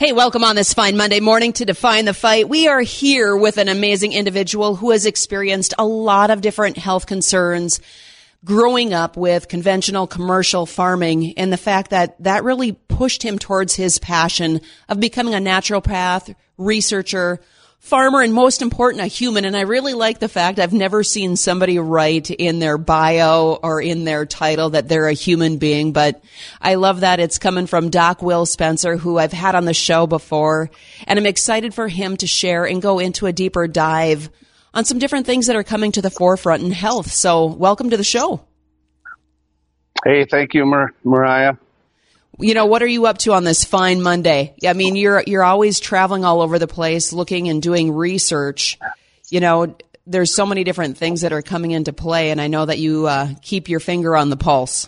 Hey, welcome on this fine Monday morning to Define the Fight. We are here with an amazing individual who has experienced a lot of different health concerns growing up with conventional commercial farming, and the fact that that really pushed him towards his passion of becoming a naturopath, researcher, farmer, and most important, a human. And I really like the fact I've never seen somebody write in their bio or in their title that they're a human being, but I love that it's coming from Doc Will Spencer, who I've had on the show before, and I'm excited for him to share and go into a deeper dive on some different things that are coming to the forefront in health. So welcome to the show. Hey, thank you, Mariah. You know, what are you up to on this fine Monday? I mean, you're always traveling all over the place, looking and doing research. You know, there's so many different things that are coming into play, and I know that you keep your finger on the pulse.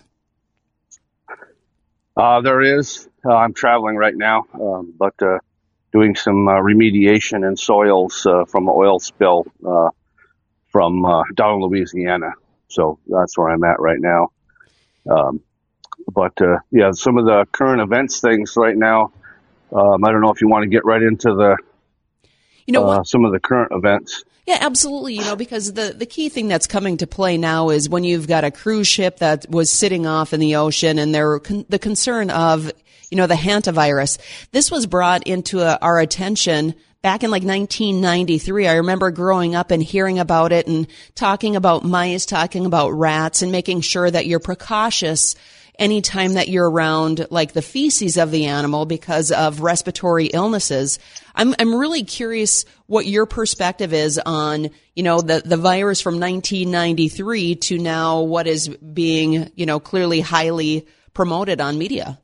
There is. I'm traveling right now, but doing some remediation in soils from an oil spill from down in Louisiana. So that's where I'm at right now. But yeah, some of the current events things right now, I don't know if you want to get right into the, some of the current events. Yeah, absolutely. You know, because the key thing that's coming to play now is when you've got a cruise ship that was sitting off in the ocean, and the concern of, you know, the hantavirus. This was brought into our attention back in like 1993. I remember growing up and hearing about it and talking about mice, talking about rats, and making sure that you're precautious anytime that you're around like the feces of the animal because of respiratory illnesses. I'm really curious what your perspective is on, you know, the virus from 1993 to now what is being, you know, clearly highly promoted on media.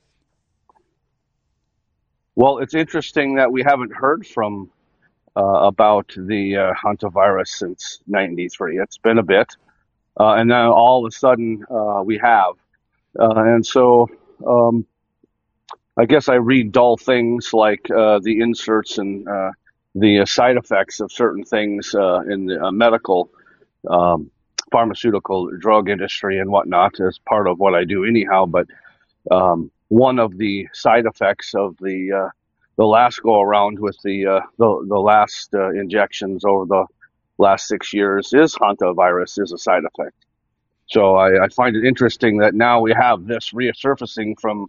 Well, it's interesting that we haven't heard from about the hantavirus since '93. It's been a bit, and then all of a sudden we have, and so I guess I read dull things like the inserts and the side effects of certain things in the medical, pharmaceutical, drug industry and whatnot as part of what I do anyhow, but. One of the side effects of the last go around with the last injections over the last 6 years is hantavirus is a side effect. So I find it interesting that now we have this resurfacing from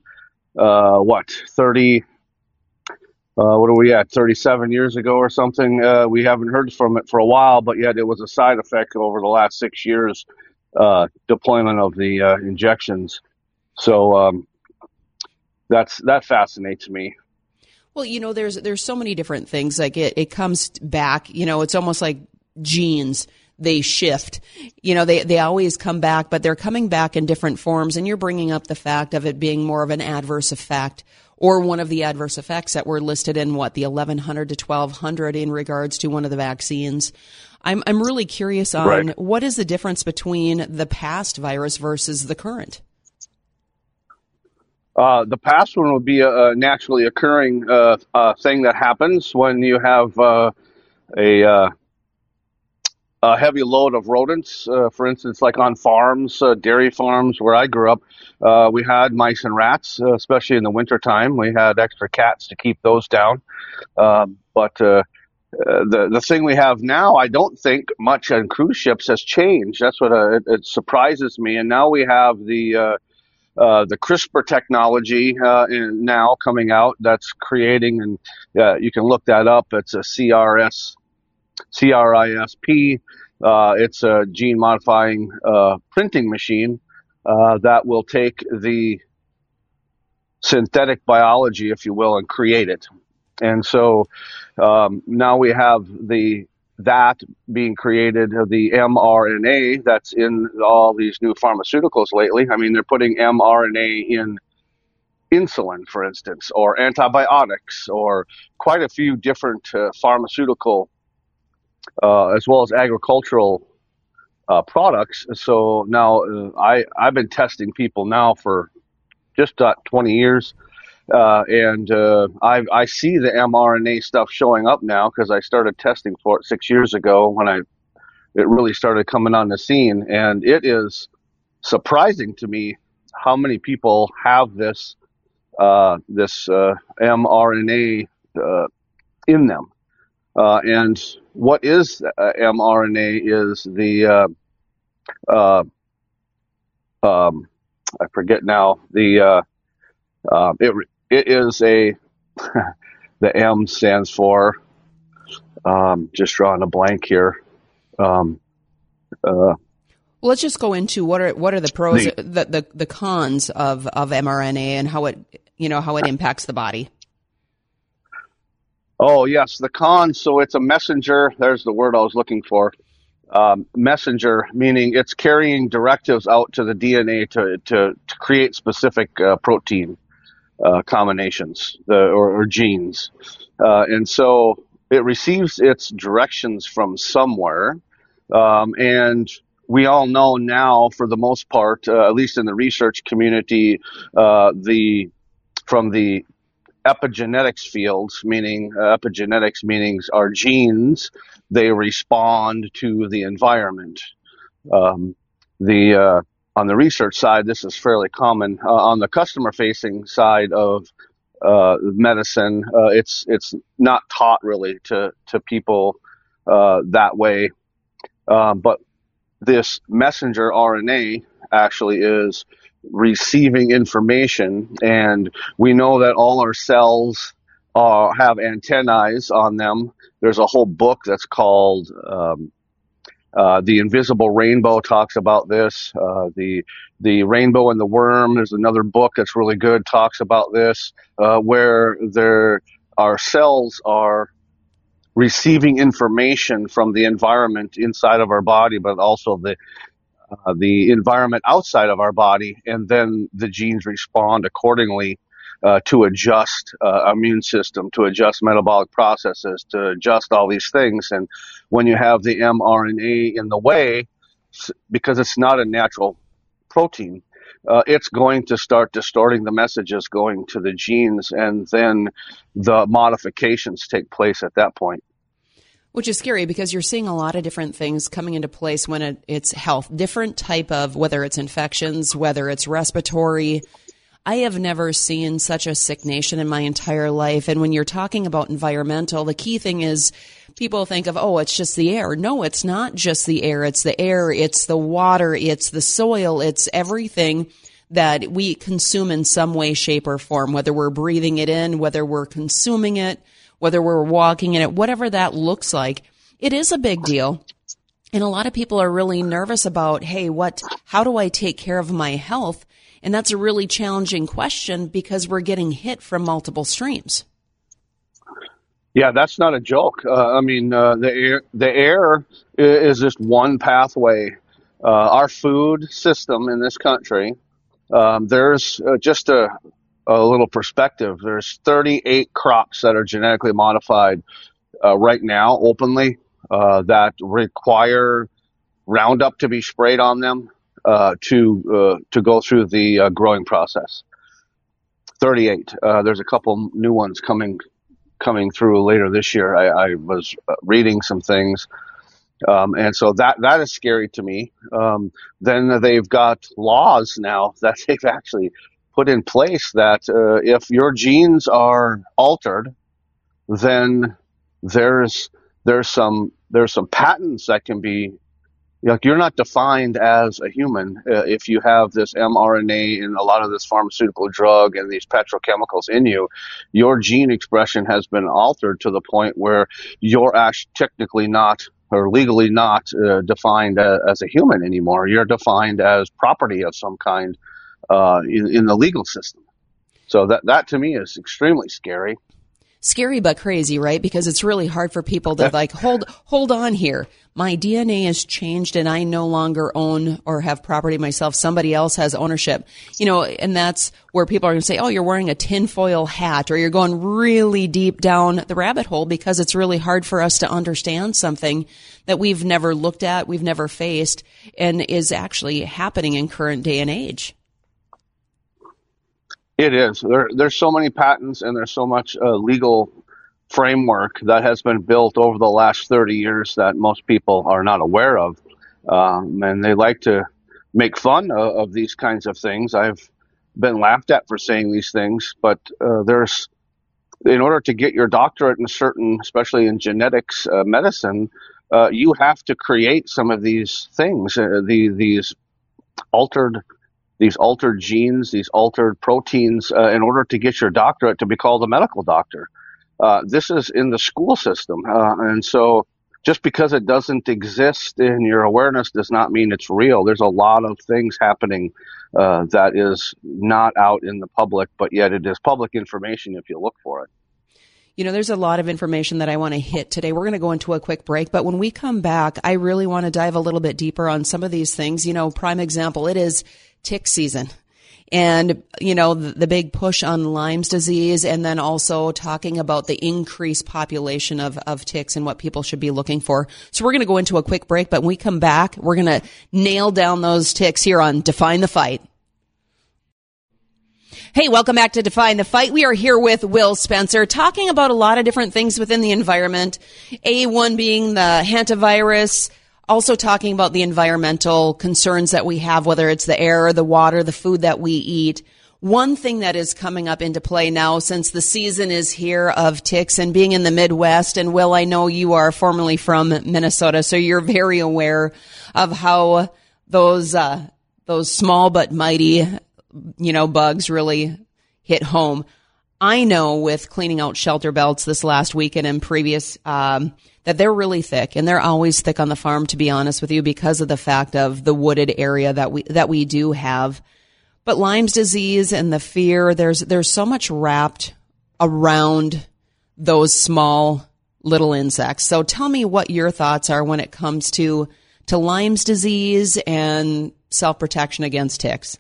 30 what are we at 37 years ago or something. We haven't heard from it for a while, but yet it was a side effect over the last 6 years deployment of the injections. So that fascinates me. Well, you know, there's so many different things. Like it comes back, you know, it's almost like genes. They shift, you know, they always come back, but they're coming back in different forms. And you're bringing up the fact of it being more of an adverse effect, or one of the adverse effects that were listed in the 1100 to 1200 in regards to one of the vaccines. I'm really curious on What is the difference between the past virus versus the current? The past one would be a naturally occurring thing that happens when you have a heavy load of rodents. For instance, like on farms, dairy farms where I grew up, we had mice and rats, especially in the wintertime. We had extra cats to keep those down. But the thing we have now, I don't think much on cruise ships has changed. That's what it surprises me. And now we have the CRISPR technology now coming out that's creating, and you can look that up. It's a CRISP. It's a gene modifying printing machine that will take the synthetic biology, if you will, and create it. And so now we have that being created, the mRNA that's in all these new pharmaceuticals lately. I mean, they're putting mRNA in insulin, for instance, or antibiotics, or quite a few different pharmaceutical as well as agricultural products. So now I've been testing people now for just 20 years. And I see the mRNA stuff showing up now because I started testing for it 6 years ago when it really started coming on the scene. And it is surprising to me how many people have this this mRNA in them. And what is mRNA is I forget now, it is the M stands for, just drawing a blank here. Well, let's just go into what are the pros, the cons of mRNA and how it impacts the body. Oh yes, the cons. So it's a messenger. There's the word I was looking for. Messenger, meaning it's carrying directives out to the DNA to create specific protein combinations or genes, and so it receives its directions from somewhere, and we all know now, for the most part, at least in the research community, from the epigenetics fields, meaning epigenetics meanings our genes, they respond to the environment. On the research side, this is fairly common. On the customer-facing side of medicine, it's not taught really to people that way. But this messenger RNA actually is receiving information, and we know that all our cells have antennae on them. There's a whole book that's called The Invisible Rainbow, talks about this. The Rainbow and the Worm, there's another book that's really good, talks about this, where our cells are receiving information from the environment inside of our body, but also the environment outside of our body, and then the genes respond accordingly to adjust immune system, to adjust metabolic processes, to adjust all these things. And when you have the mRNA in the way, because it's not a natural protein, it's going to start distorting the messages going to the genes, and then the modifications take place at that point. Which is scary because you're seeing a lot of different things coming into place when it's health, different type of, whether it's infections, whether it's respiratory. I have never seen such a sick nation in my entire life. And when you're talking about environmental, the key thing is people think of, oh, it's just the air. No, it's not just the air. It's the air. It's the water. It's the soil. It's everything that we consume in some way, shape, or form, whether we're breathing it in, whether we're consuming it, whether we're walking in it, whatever that looks like. It is a big deal. And a lot of people are really nervous about, hey, how do I take care of my health? And that's a really challenging question because we're getting hit from multiple streams. Yeah, that's not a joke. The air is just one pathway. Our food system in this country, there's just a little perspective. There's 38 crops that are genetically modified right now openly that require Roundup to be sprayed on them to go through the growing process. 38. There's a couple new ones coming through later this year. I was reading some things. And so that is scary to me. Then they've got laws now that they've actually put in place that if your genes are altered, then there's some patents that can be, like, you're not defined as a human if you have this mRNA and a lot of this pharmaceutical drug and these petrochemicals in you. Your gene expression has been altered to the point where you're actually technically not or legally not defined as a human anymore. You're defined as property of some kind in the legal system. So that to me is extremely scary. Scary but crazy, right? Because it's really hard for people to like, hold on here. My DNA has changed and I no longer own or have property myself. Somebody else has ownership, and that's where people are going to say, oh, you're wearing a tinfoil hat, or you're going really deep down the rabbit hole, because it's really hard for us to understand something that we've never looked at, we've never faced, and is actually happening in current day and age. It is. There's so many patents and there's so much legal framework that has been built over the last 30 years that most people are not aware of. And they like to make fun of these kinds of things. I've been laughed at for saying these things, but in order to get your doctorate in certain, especially in genetics medicine, you have to create some of these things, altered these altered genes, these altered proteins, in order to get your doctorate to be called a medical doctor. This is in the school system, and so just because it doesn't exist in your awareness does not mean it's real. There's a lot of things happening that is not out in the public, but yet it is public information if you look for it. There's a lot of information that I want to hit today. We're going to go into a quick break, but when we come back, I really want to dive a little bit deeper on some of these things. Prime example, it is tick season. And, the big push on Lyme's disease, and then also talking about the increased population of ticks and what people should be looking for. So we're going to go into a quick break, but when we come back, we're going to nail down those ticks here on Define the Fight. Hey, welcome back to Define the Fight. We are here with Will Spencer talking about a lot of different things within the environment. A1 being the hantavirus, also talking about the environmental concerns that we have, whether it's the air, the water, the food that we eat. One thing that is coming up into play now, since the season is here of ticks and being in the Midwest, and Will, I know you are formerly from Minnesota, so you're very aware of how those small but mighty bugs really hit home. I know with cleaning out shelter belts this last weekend and previous, that they're really thick, and they're always thick on the farm, to be honest with you, because of the fact of the wooded area that we do have. But Lyme's disease and the fear, there's so much wrapped around those small little insects. So tell me what your thoughts are when it comes to Lyme's disease and self-protection against ticks.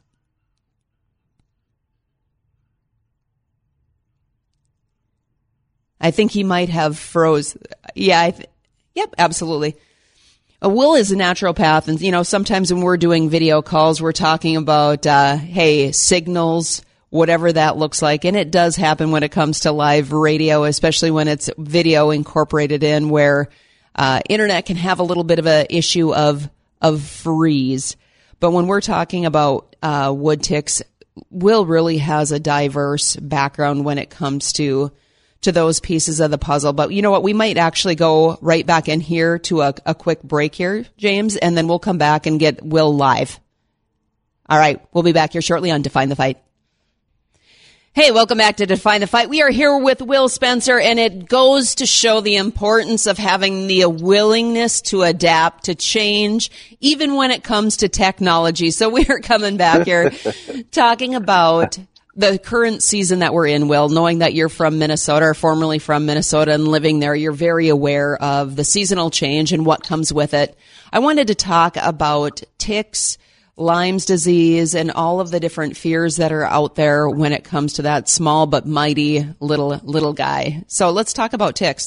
I think he might have froze. Yeah, yep, absolutely. Will is a naturopath, and sometimes when we're doing video calls, we're talking about signals, whatever that looks like, and it does happen when it comes to live radio, especially when it's video incorporated in, where internet can have a little bit of a issue of freeze. But when we're talking about wood ticks, Will really has a diverse background when it comes to those pieces of the puzzle. But you know what? We might actually go right back in here to a quick break here, James, and then we'll come back and get Will live. All right. We'll be back here shortly on Define the Fight. Hey, welcome back to Define the Fight. We are here with Will Spencer, and it goes to show the importance of having the willingness to adapt, to change, even when it comes to technology. So we are coming back here talking about the current season that we're in, Will, knowing that you're from Minnesota, or formerly from Minnesota, and living there, you're very aware of the seasonal change and what comes with it. I wanted to talk about ticks, Lyme's disease, and all of the different fears that are out there when it comes to that small but mighty little guy. So let's talk about ticks.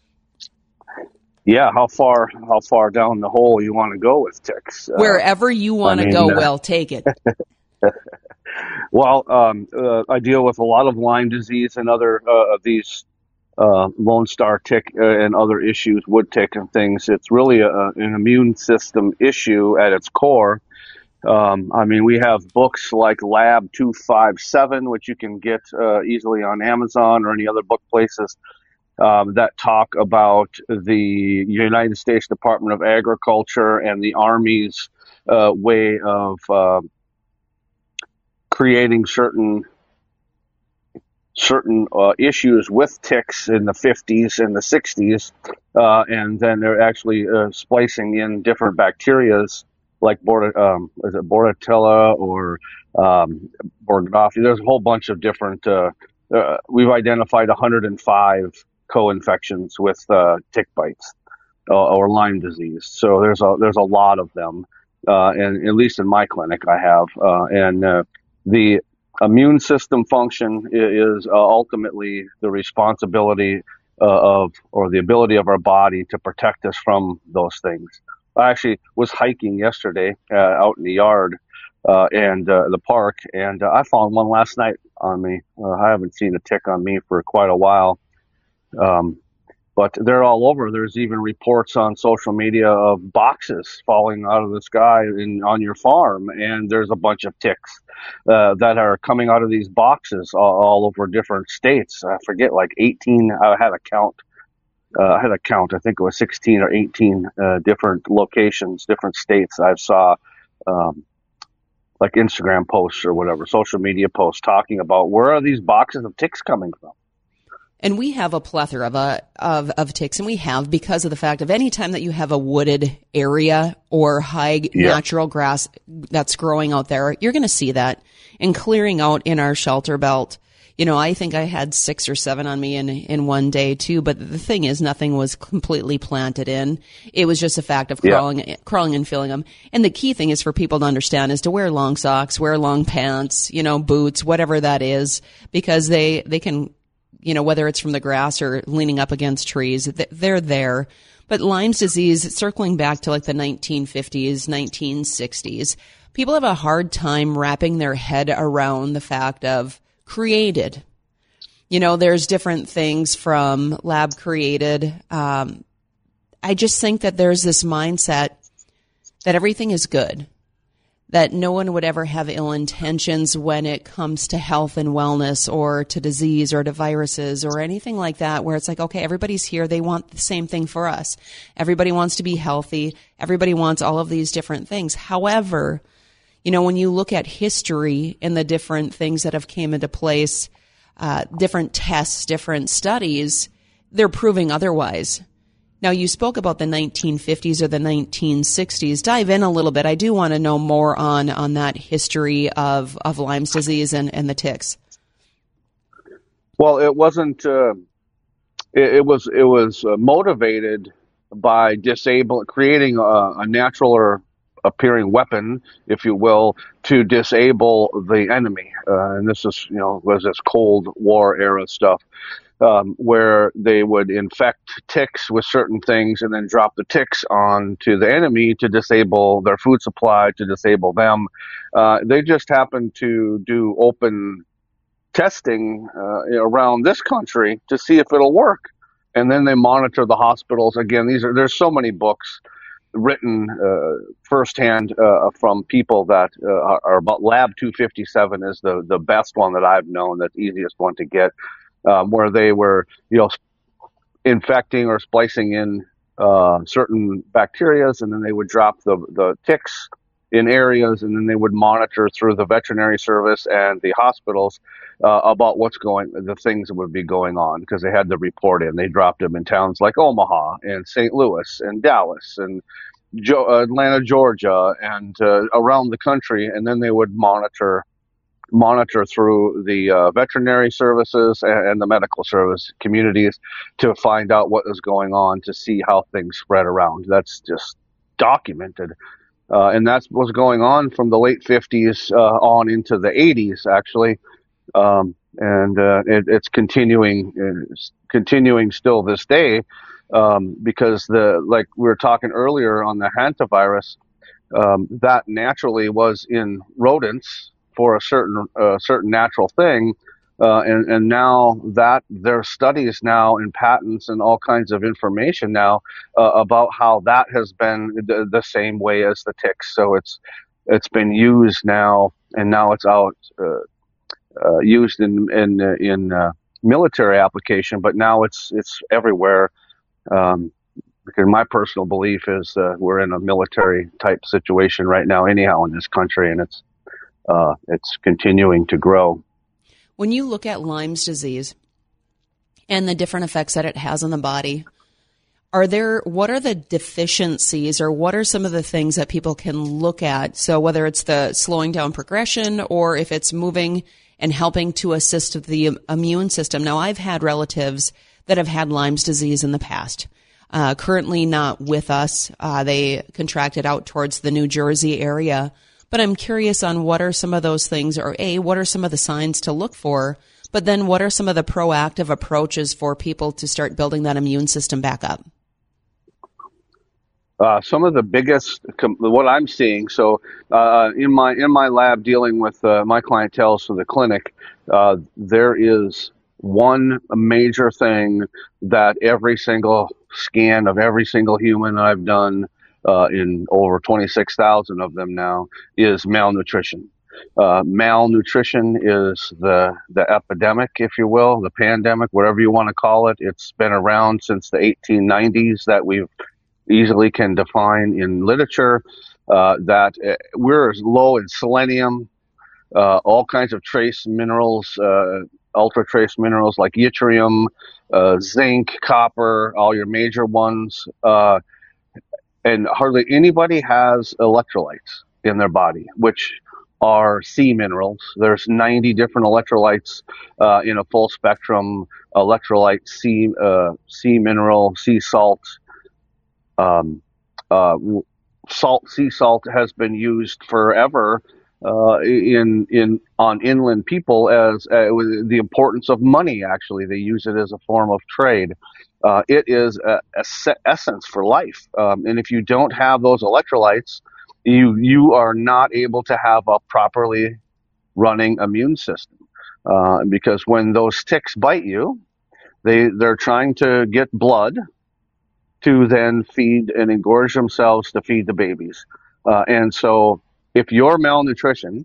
Yeah, how far down the hole you want to go with ticks? Wherever you want to go, Will, take it. Well, I deal with a lot of Lyme disease and other of these Lone Star tick and other issues, wood tick and things. It's really an immune system issue at its core. We have books like Lab 257, which you can get easily on Amazon or any other book places, that talk about the United States Department of Agriculture and the Army's way of creating certain issues with ticks in the 50s and the 60s, and then they're actually splicing in different bacterias like Bordetella or Bordeaux. There's a whole bunch of different. We've identified 105 co-infections with tick bites or Lyme disease. So there's a lot of them, and at least in my clinic I have, the immune system function is ultimately the responsibility or the ability of our body to protect us from those things. I actually was hiking yesterday out in the yard and the park, and I found one last night on me. I haven't seen a tick on me for quite a while. but they're all over. There's even reports on social media of boxes falling out of the sky on your farm, and there's a bunch of ticks that are coming out of these boxes all over different states. I forget, like 18. I had a count. I think it was 16 or 18 different locations, different states. I saw like Instagram posts or whatever, social media posts talking about where are these boxes of ticks coming from. And we have a plethora of ticks, and we have because of the fact of any time that you have a wooded area or high natural grass that's growing out there, you're going to see that. And clearing out in our shelter belt, I think I had 6 or 7 on me in one day too. But the thing is, nothing was completely planted in. It was just a fact of crawling and filling them. And the key thing is for people to understand is to wear long socks, wear long pants, boots, whatever that is, because they can, whether it's from the grass or leaning up against trees, they're there. But Lyme's disease, circling back to like the 1950s, 1960s, people have a hard time wrapping their head around the fact of created. There's different things from lab created. I just think that there's this mindset that everything is good, that no one would ever have ill intentions when it comes to health and wellness or to disease or to viruses or anything like that, where it's like, okay, everybody's here. They want the same thing for us. Everybody wants to be healthy. Everybody wants all of these different things. However, when you look at history and the different things that have came into place, different tests, different studies, they're proving otherwise. Now, you spoke about the 1950s or the 1960s. Dive in a little bit. I do want to know more on that history of Lyme's disease and the ticks. Well, it wasn't. It was motivated by creating a natural or appearing weapon, if you will, to disable the enemy. And this is, was this Cold War era stuff. Where they would infect ticks with certain things and then drop the ticks onto the enemy to disable their food supply, to disable them. They just happened to do open testing around this country to see if it'll work. And then they monitor the hospitals. Again, there's so many books written firsthand from people that are about. Lab 257 is the best one that I've known, that's easiest one to get. Where they were, infecting or splicing in certain bacterias, and then they would drop the ticks in areas, and then they would monitor through the veterinary service and the hospitals about the things that would be going on, because they had to report in. They dropped them in towns like Omaha and St. Louis and Dallas and Atlanta, Georgia, and around the country, and then they would monitor through the veterinary services and the medical service communities to find out what is going on, to see how things spread around. That's just documented. And that's what's going on from the late 50s on into the 80s, actually. It's continuing still this day, because like we were talking earlier on the hantavirus, that naturally was in rodents for a certain natural thing, and now that there are studies now and patents and all kinds of information now about how that has been the same way as the ticks. So it's been used now, and now it's out used in military application, but now it's everywhere. Because my personal belief is we're in a military type situation right now, anyhow, in this country, and it's continuing to grow. When you look at Lyme's disease and the different effects that it has on the body, what are the deficiencies, or what are some of the things that people can look at? So whether it's the slowing down progression, or if it's moving and helping to assist the immune system. Now, I've had relatives that have had Lyme's disease in the past. Currently not with us. They contracted out towards the New Jersey area. But I'm curious on what are some of those things, or what are some of the signs to look for, but then what are some of the proactive approaches for people to start building that immune system back up? Some of the biggest, what I'm seeing, so in my lab dealing with my clientele, so the clinic, there is one major thing that every single scan of every single human I've done, in over 26,000 of them now, is malnutrition. Malnutrition is the epidemic, if you will, the pandemic, whatever you want to call it. It's been around since the 1890s that we've easily can define in literature, that we're low in selenium, all kinds of trace minerals, ultra trace minerals like yttrium, zinc, copper, all your major ones, and hardly anybody has electrolytes in their body, which are sea minerals. There's 90 different electrolytes in a full spectrum electrolyte sea mineral, sea salt. Sea salt has been used forever on inland people as the importance of money. Actually, they use it as a form of trade. It is a essence for life, and if you don't have those electrolytes, you are not able to have a properly running immune system, because when those ticks bite you, they're trying to get blood to then feed and engorge themselves to feed the babies. And so if you're malnutrition,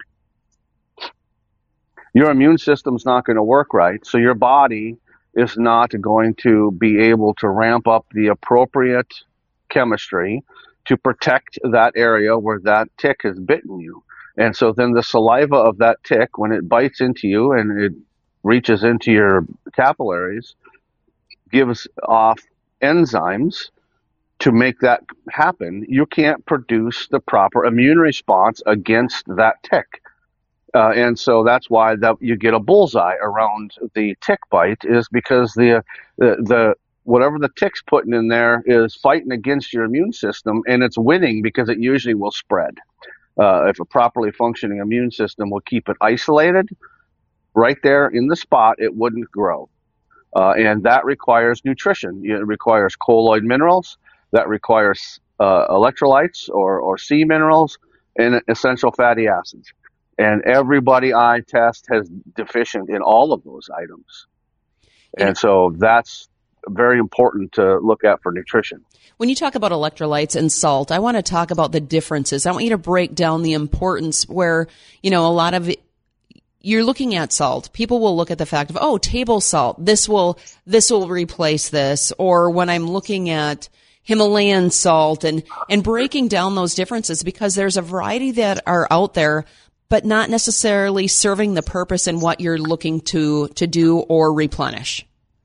your immune system's not going to work right. So your body is not going to be able to ramp up the appropriate chemistry to protect that area where that tick has bitten you. And so then the saliva of that tick, when it bites into you and it reaches into your capillaries, gives off enzymes to make that happen. You can't produce the proper immune response against that tick. And so that's why you get a bullseye around the tick bite, is because the whatever the tick's putting in there is fighting against your immune system, and it's winning because it usually will spread. If a properly functioning immune system will keep it isolated right there in the spot, it wouldn't grow. And that requires nutrition. It requires colloid minerals. That requires electrolytes or sea minerals and essential fatty acids. And everybody I test has deficient in all of those items. And so that's very important to look at for nutrition. When you talk about electrolytes and salt, I want to talk about the differences. I want you to break down the importance where, a lot of you're looking at salt. People will look at the fact of, table salt, this will replace this. Or when I'm looking at Himalayan salt and breaking down those differences, because there's a variety that are out there, but not necessarily serving the purpose in what you're looking to do or replenish.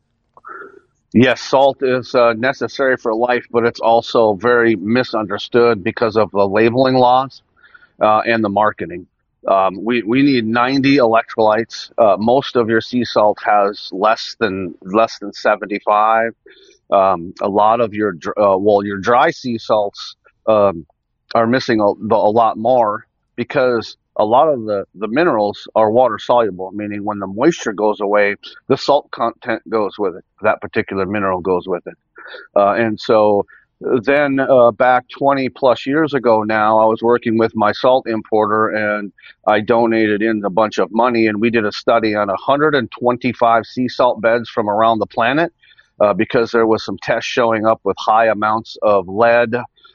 Yes, salt is necessary for life, but it's also very misunderstood because of the labeling laws and the marketing. We need 90 electrolytes. Most of your sea salt has less than 75. A lot of your dry sea salts are missing a lot more, because a lot of the minerals are water soluble, meaning when the moisture goes away, the salt content goes with it. That particular mineral goes with it. And so then back 20 plus years ago now, I was working with my salt importer, and I donated in a bunch of money, and we did a study on 125 sea salt beds from around the planet, because there was some tests showing up with high amounts of lead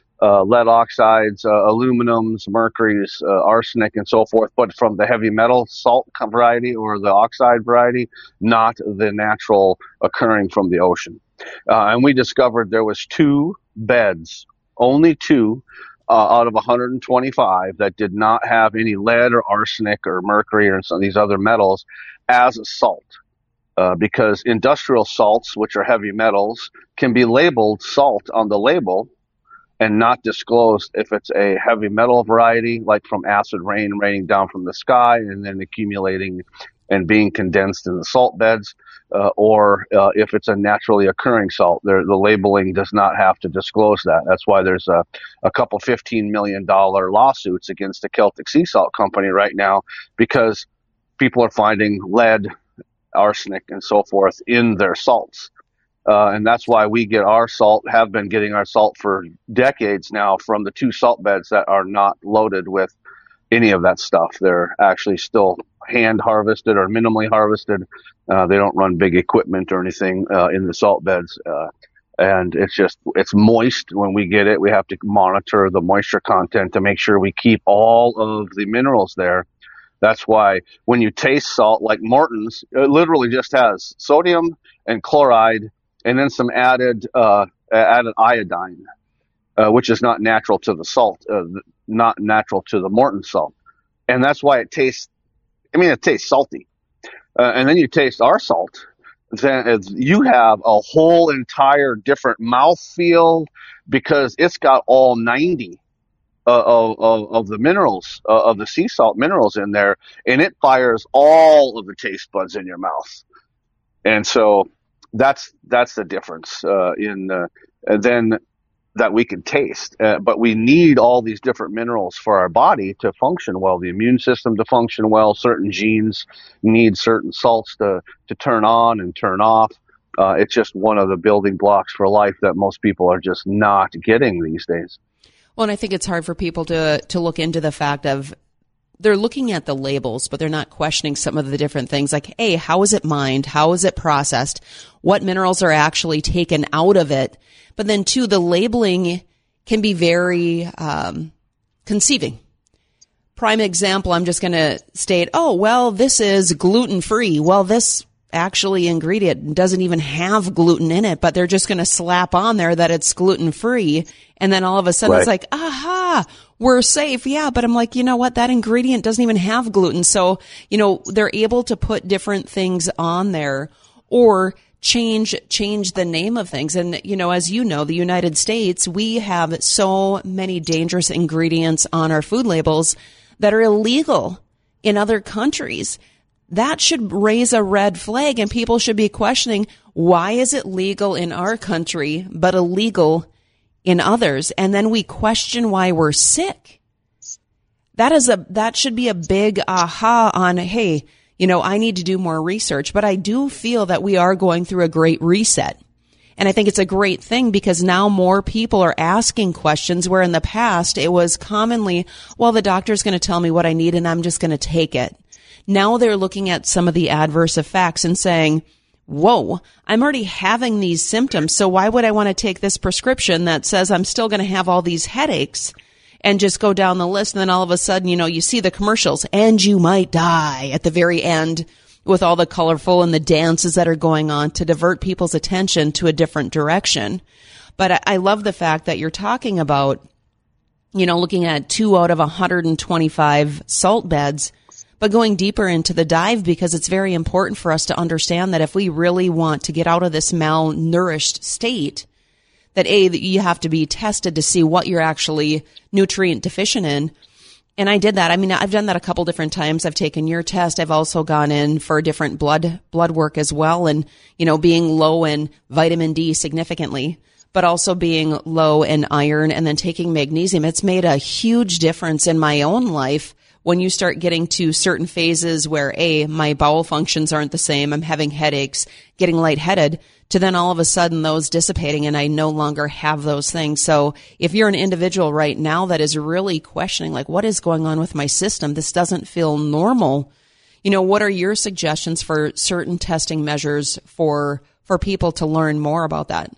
oxides, aluminums, mercuries, arsenic, and so forth, but from the heavy metal salt variety or the oxide variety, not the natural occurring from the ocean. And we discovered there was 2 beds, only 2 out of 125, that did not have any lead or arsenic or mercury or some of these other metals as a salt. Because industrial salts, which are heavy metals, can be labeled salt on the label and not disclosed if it's a heavy metal variety, like from acid rain raining down from the sky and then accumulating and being condensed in the salt beds, or if it's a naturally occurring salt. The labeling does not have to disclose that. That's why there's a couple $15 million lawsuits against the Celtic Sea Salt Company right now, because people are finding lead, arsenic, and so forth in their salts. And that's why we get our salt, have been getting our salt for decades now, from the 2 salt beds that are not loaded with any of that stuff. They're actually still hand harvested or minimally harvested. They don't run big equipment or anything in the salt beds. And it's moist when we get it. We have to monitor the moisture content to make sure we keep all of the minerals there. That's why when you taste salt, like Morton's, it literally just has sodium and chloride and then some added iodine, which is not natural to the salt, not natural to the Morton salt. And that's why it tastes salty. And then you taste our salt, then you have a whole entire different mouthfeel because it's got all 90 of the minerals, of the sea salt minerals in there, and it fires all of the taste buds in your mouth. And so that's the difference then that we can taste. But we need all these different minerals for our body to function well, the immune system to function well. Certain genes need certain salts to turn on and turn off. It's just one of the building blocks for life that most people are just not getting these days. Well, and I think it's hard for people to look into the fact of they're looking at the labels, but they're not questioning some of the different things like, hey, how is it mined? How is it processed? What minerals are actually taken out of it? But then, too, the labeling can be very conceiving. Prime example, I'm just going to state, oh, well, this is gluten-free. Well, this actually ingredient doesn't even have gluten in it, but they're just going to slap on there that it's gluten-free. And then all of a sudden It's like, aha, we're safe. Yeah. But I'm like, you know what? That ingredient doesn't even have gluten. So, they're able to put different things on there or change the name of things. And, as you know, the United States, we have so many dangerous ingredients on our food labels that are illegal in other countries. That should raise a red flag, and people should be questioning, why is it legal in our country but illegal in others? And then we question why we're sick. That should be a big aha on, hey, I need to do more research. But I do feel that we are going through a great reset. And I think it's a great thing because now more people are asking questions where in the past it was commonly, well, the doctor's going to tell me what I need and I'm just going to take it. Now they're looking at some of the adverse effects and saying, whoa, I'm already having these symptoms. So why would I want to take this prescription that says I'm still going to have all these headaches and just go down the list? And then all of a sudden, you see the commercials and you might die at the very end with all the colorful and the dances that are going on to divert people's attention to a different direction. But I love the fact that you're talking about, looking at 2 out of 125 salt beds, but going deeper into the dive because it's very important for us to understand that if we really want to get out of this malnourished state, that you have to be tested to see what you're actually nutrient deficient in. And I did that. I mean, I've done that a couple different times. I've taken your test. I've also gone in for different blood work as well. And, being low in vitamin D significantly, but also being low in iron and then taking magnesium. It's made a huge difference in my own life when you start getting to certain phases where my bowel functions aren't the same, I'm having headaches, getting lightheaded, to then all of a sudden those dissipating and I no longer have those things. So if you're an individual right now that is really questioning, like, what is going on with my system? This doesn't feel normal. What are your suggestions for certain testing measures for people to learn more about that?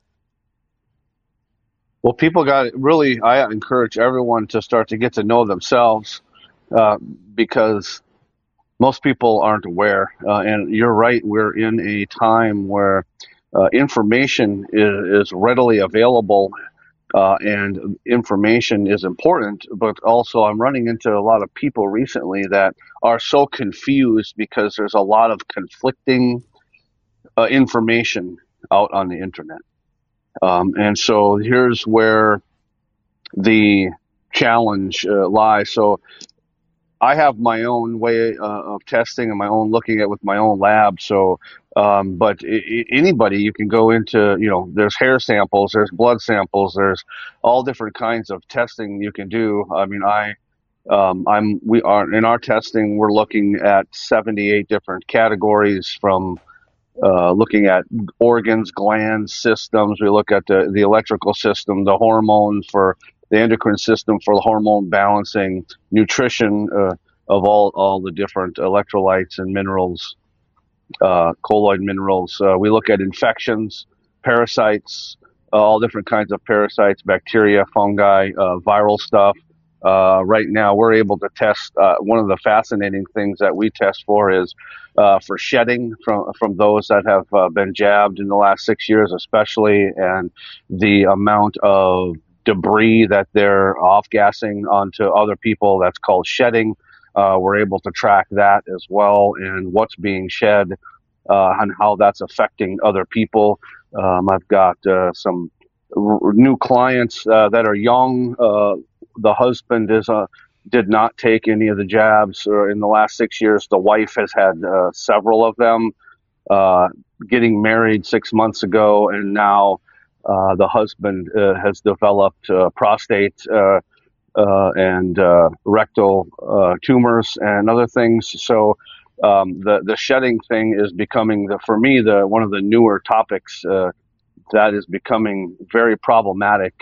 Well, I encourage everyone to start to get to know themselves. Because most people aren't aware. And you're right, we're in a time where information is readily available and information is important. But also I'm running into a lot of people recently that are so confused because there's a lot of conflicting information out on the internet. And so here's where the challenge lies. So I have my own way of testing and my own looking at with my own lab. So, but anybody, you can go into, there's hair samples, there's blood samples, there's all different kinds of testing you can do. I mean, we are in our testing, we're looking at 78 different categories from looking at organs, glands, systems. We look at the electrical system, the hormones for the endocrine system for the hormone balancing, nutrition, of all the different electrolytes and minerals, colloid minerals. We look at infections, parasites, all different kinds of parasites, bacteria, fungi, viral stuff. Right now, we're able to test. One of the fascinating things that we test for is for shedding from those that have been jabbed in the last 6 years, especially, and the amount of debris that they're off-gassing onto other people. That's called shedding. We're able to track that as well, and what's being shed and how that's affecting other people. I've got some new clients that are young. The husband did not take any of the jabs in the last 6 years. The wife has had several of them. Getting married 6 months ago, and now the husband has developed prostate and rectal tumors and other things. So the shedding thing is becoming, for me, one of the newer topics that is becoming very problematic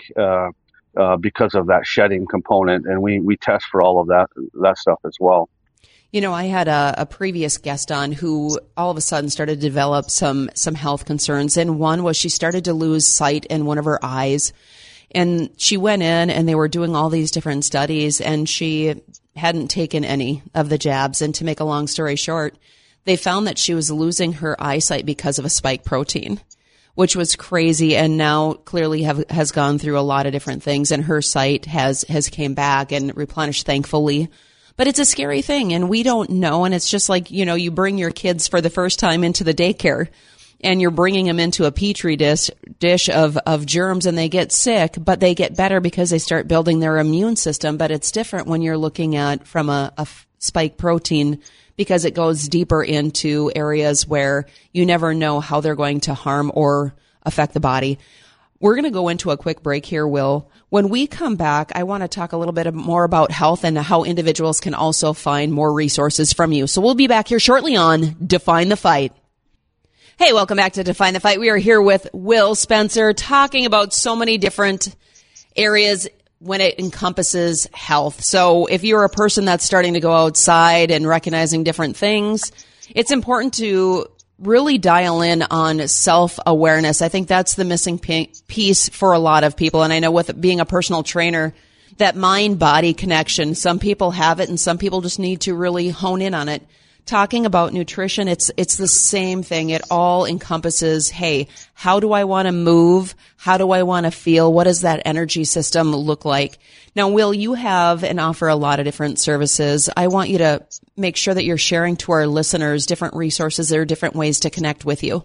because of that shedding component, and we test for all of that stuff as well. You know, I had a previous guest on who all of a sudden started to develop some health concerns, and one was she started to lose sight in one of her eyes. And she went in and they were doing all these different studies, and she hadn't taken any of the jabs. And to make a long story short, they found that she was losing her eyesight because of a spike protein, which was crazy. And now clearly has gone through a lot of different things, and her sight has came back and replenished, thankfully. But it's a scary thing, and we don't know. And it's just like, you know, you bring your kids for the first time into the daycare, and you're bringing them into a petri dish of germs, and they get sick, but they get better because they start building their immune system. But it's different when you're looking at from a spike protein, because it goes deeper into areas where you never know how they're going to harm or affect the body. We're going to go into a quick break here, Will. When we come back, I want to talk a little bit more about health and how individuals can also find more resources from you. So we'll be back here shortly on Define the Fight. Hey, welcome back to Define the Fight. We are here with Will Spencer talking about so many different areas when it encompasses health. So if you're a person that's starting to go outside and recognizing different things, it's important to really dial in on self-awareness. I think that's the missing piece for a lot of people. And I know with being a personal trainer, that mind-body connection, some people have it and some people just need to really hone in on it. Talking about nutrition, it's the same thing. It all encompasses, hey, how do I want to move? How do I want to feel? What does that energy system look like? Now, Will, you have and offer a lot of different services. I want you to make sure that you're sharing to our listeners different resources. There are different ways to connect with you.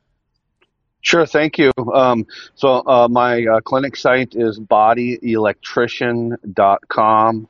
Sure, thank you. So my clinic site is bodyelectrician.com.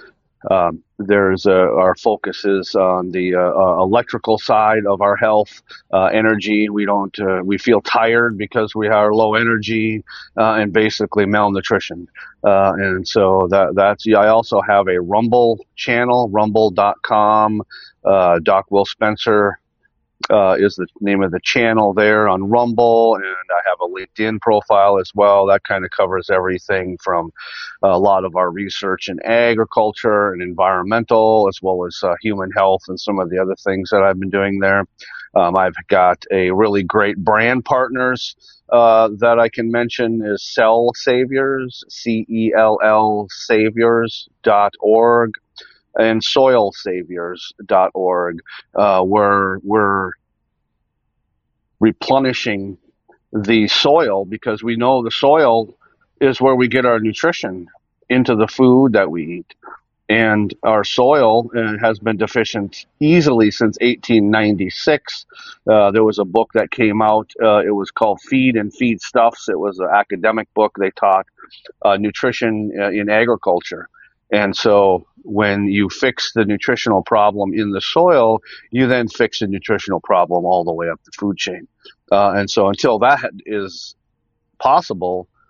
There's our focus is on the electrical side of our health, energy. We feel tired because we are low energy and basically malnutrition. And so that's. I also have a Rumble channel, rumble.com. Doc Will Spencer is the name of the channel there on Rumble, and I have a LinkedIn profile as well. That kind of covers everything from a lot of our research in agriculture and environmental, as well as human health and some of the other things that I've been doing there. I've got a really great brand partners that I can mention is Cell Saviors, CELL Saviors.org. and soilsaviors.org, where we're replenishing the soil, because we know the soil is where we get our nutrition into the food that we eat. And our soil has been deficient easily since 1896. There was a book that came out. It was called Feed and Feedstuffs. It was an academic book. They taught nutrition in agriculture. And so when you fix the nutritional problem in the soil, you then fix the nutritional problem all the way up the food chain. And so until that is possible,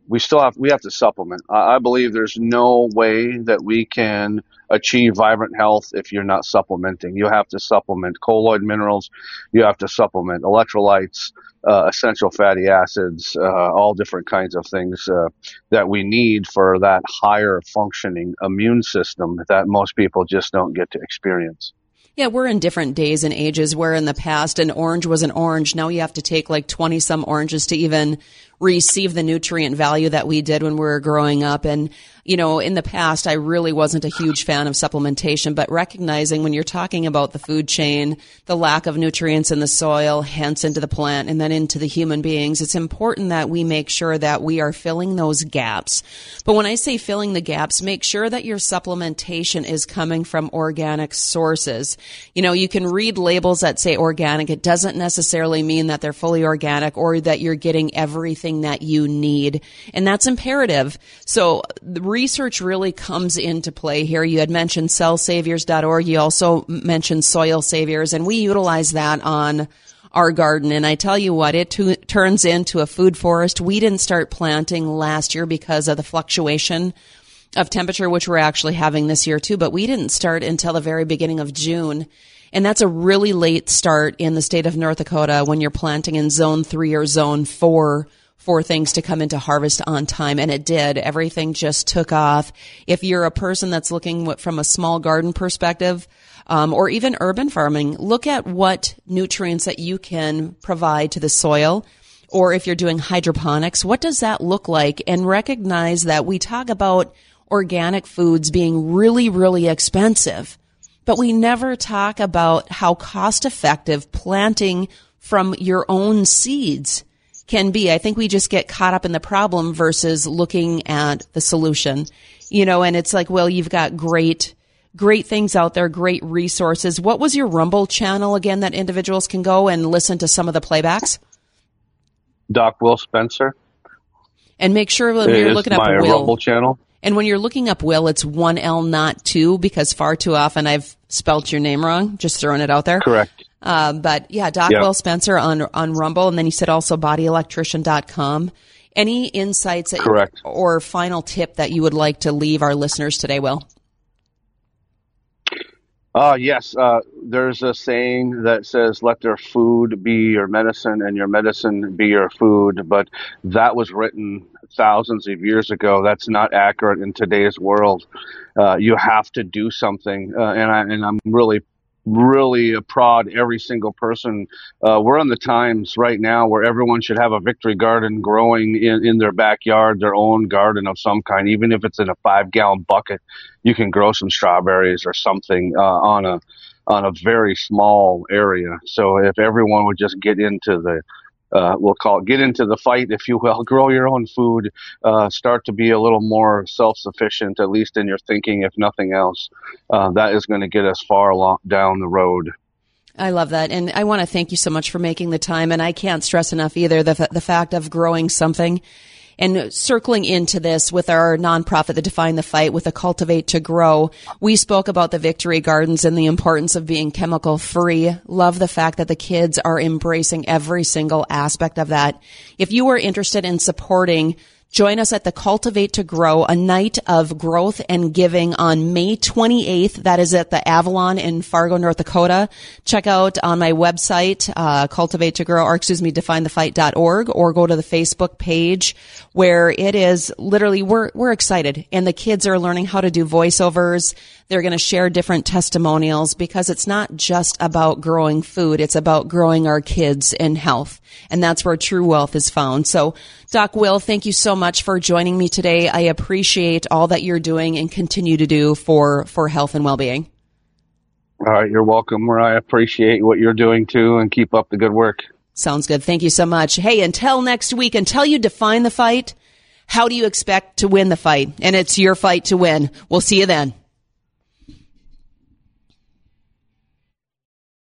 we have to supplement. I believe there's no way that we can achieve vibrant health if you're not supplementing. You have to supplement colloid minerals. You have to supplement electrolytes, essential fatty acids, all different kinds of things that we need for that higher functioning immune system that most people just don't get to experience. Yeah, we're in different days and ages where in the past an orange was an orange. Now you have to take like 20 some oranges to even receive the nutrient value that we did when we were growing up. And, you know, in the past, I really wasn't a huge fan of supplementation, but recognizing when you're talking about the food chain, the lack of nutrients in the soil, hence into the plant and then into the human beings, it's important that we make sure that we are filling those gaps. But when I say filling the gaps, make sure that your supplementation is coming from organic sources. You know, you can read labels that say organic. It doesn't necessarily mean that they're fully organic or that you're getting everything that you need. And that's imperative. So the research really comes into play here. You had mentioned cellsaviors.org. You also mentioned Soil Saviors, and we utilize that on our garden. And I tell you what, it turns into a food forest. We didn't start planting last year because of the fluctuation of temperature, which we're actually having this year too, but we didn't start until the very beginning of June. And that's a really late start in the state of North Dakota when you're planting in zone 3 or zone 4 for things to come into harvest on time. And it did. Everything just took off. If you're a person that's looking from a small garden perspective, or even urban farming, look at what nutrients that you can provide to the soil. Or if you're doing hydroponics, what does that look like? And recognize that we talk about organic foods being really, really expensive, but we never talk about how cost effective planting from your own seeds can be. I think we just get caught up in the problem versus looking at the solution, you know, and it's like, well, you've got great things out there, great resources. What was your Rumble channel again that individuals can go and listen to some of the playbacks? Doc Will Spencer. And make sure when you're looking up Will. Rumble channel. And when you're looking up Will, it's 1L, not 2, because far too often I've spelled your name wrong. Just throwing it out there. Correct. But yeah, Doc Will Spencer on Rumble. And then you said also bodyelectrician.com. Any insights Correct. Or final tip that you would like to leave our listeners today, Will? Yes. There's a saying that says, let their food be your medicine and your medicine be your food. But that was written thousands of years ago. That's not accurate in today's world. You have to do something. And I'm really applaud every single person. We're in the times right now where everyone should have a victory garden growing in their backyard, their own garden of some kind. Even if it's in a 5-gallon bucket, you can grow some strawberries or something on a very small area. So if everyone would just get into the get into the fight, if you will, grow your own food, start to be a little more self-sufficient, at least in your thinking, if nothing else. That is going to get us far down the road. I love that. And I want to thank you so much for making the time. And I can't stress enough either the fact of growing something and circling into this with our nonprofit, the Define the Fight, with the Cultivate to Grow. We spoke about the Victory Gardens and the importance of being chemical free. Love the fact that the kids are embracing every single aspect of that. If you are interested in supporting, join us at the Cultivate to Grow, a night of growth and giving on May 28th. That is at the Avalon in Fargo, North Dakota. Check out on my website, Cultivate to Grow, or definethefight.org, or go to the Facebook page where it is literally, we're excited. And the kids are learning how to do voiceovers. They're going to share different testimonials because it's not just about growing food. It's about growing our kids in health. And that's where true wealth is found. So, Doc Will, thank you so much for joining me today. I appreciate all that you're doing and continue to do for health and well-being. All right. You're welcome. I appreciate what you're doing too, and keep up the good work. Sounds good. Thank you so much. Hey, until next week, until you define the fight, how do you expect to win the fight? And it's your fight to win. We'll see you then.